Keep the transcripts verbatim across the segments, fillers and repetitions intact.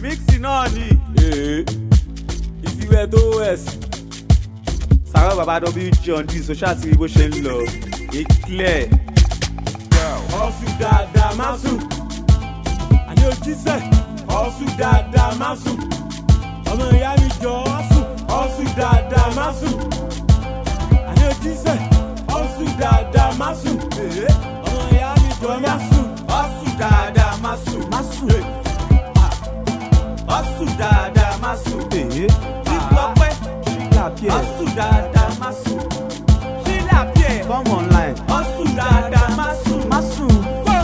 Remixi náà ni. Ìfiwẹ́ tó west. Sàrọ̀ bàbá W G on this social ti rí bó ṣe ń lọ. It's clear. Ọ̀sùn dáadáa máa sùn. Àní òjíṣẹ́. Ọ̀sùn dáadáa máa sùn. Ọmọ ìyá mi jọ ọ́ sùn. Ọ̀sùn dáadáa máa sùn. Àní òjíṣẹ́. Ọ̀sùn dáadáa máa sùn. Ọmọ ìyá mi jọ máa sùn. Ọ̀sùn dáadáa máa sùn. Máa sùn. Ọ̀sùn dáadáa máa sùn. Ìgbọ́pẹ́. Ọ̀sùn dáadáa máa sùn. Ṣílá Pierre. Come online. Ọ̀sùn dáadáa máa sùn. Máa sùn.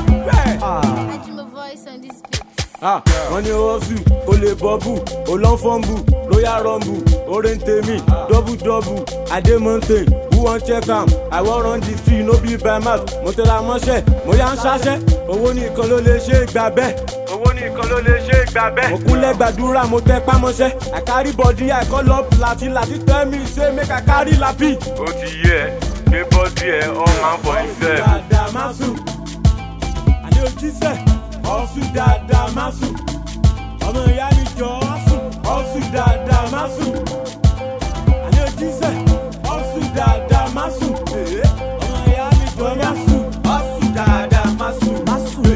Ah, wọ́n ní owó sùn, o lè bọ́bù, o lọ́n fọ́nbù, lóyà rọ́mbù, orin tèmi, dọ́bù dọ́bù, adé mountain, who wan check am, I wan run the street, no be by mouth, mo tẹ́ra mọ́ṣẹ́, mo yá ń ṣáṣẹ́, owó nìkan ló lè ṣe ìgbà bẹ́ẹ̀. Owó nìkan ló lè ṣe ìgbà bẹ́ẹ̀. Mo kúnlẹ̀ gbàdúrà, mo tẹ pámọ́ṣẹ́, I carry body, I call up láti láti tell me say make I carry lapi. Ó ti yẹ, gbé bọ́dí ẹ̀ all man for himself. Ọ̀sùn dáadáa máa sùn, àní òjíṣẹ́. Ọ̀sùn dáadáa máa sùn. Ọmọ ìyá mi jọ ọ́ sùn. Ọ̀sùn dáadáa máa sùn. Àní òjíṣẹ́. Ọ̀sùn dáadáa máa sùn. Ọmọ ìyá mi jọ máa sùn. Ọ̀sùn dáadáa máa sùn. Máa sùn.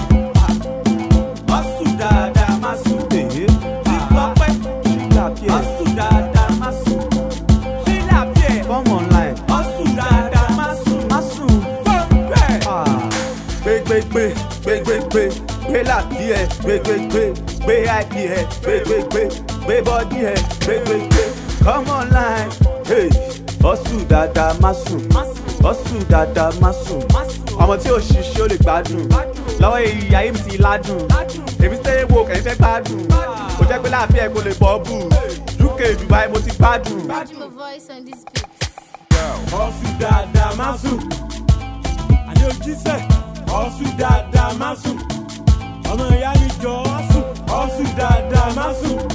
Ọ̀sùn dáadáa máa sùn. Ìgbọ́pẹ́. Ọ̀sùn dáadáa máa sùn. Ṣílá Pierre. Come online. Ọ̀sùn dáadáa máa sùn. Máa sùn. Gbégbégbé gbégbégbé gbé láti ẹ gbégbégbé gbé àìdí ẹ gbégbégbé gbé bọ́dí ẹ gbégbégbé come online. Hey, ọ̀sùn dáadáa má sùn ọ̀sùn dáadáa má sùn ọmọ tí ò ṣiṣẹ́ ó lè gbádùn lọ́wọ́ ìyá yìí ti ládùn èmi sẹ́yìn wo kẹ́yìn fẹ́ gbádùn kò jẹ́ pé láàfin ẹ̀ kò lè bọ́ bù U K Dubai mo ti gbádùn. Ọ̀sùn dáadáa má sùn àní òjíṣẹ́. Ọ̀sùn dáadáa máa sùn. Ọmọ ìyá mi jọ ọ́ sùn. Ọ̀sùn dáadáa máa sùn.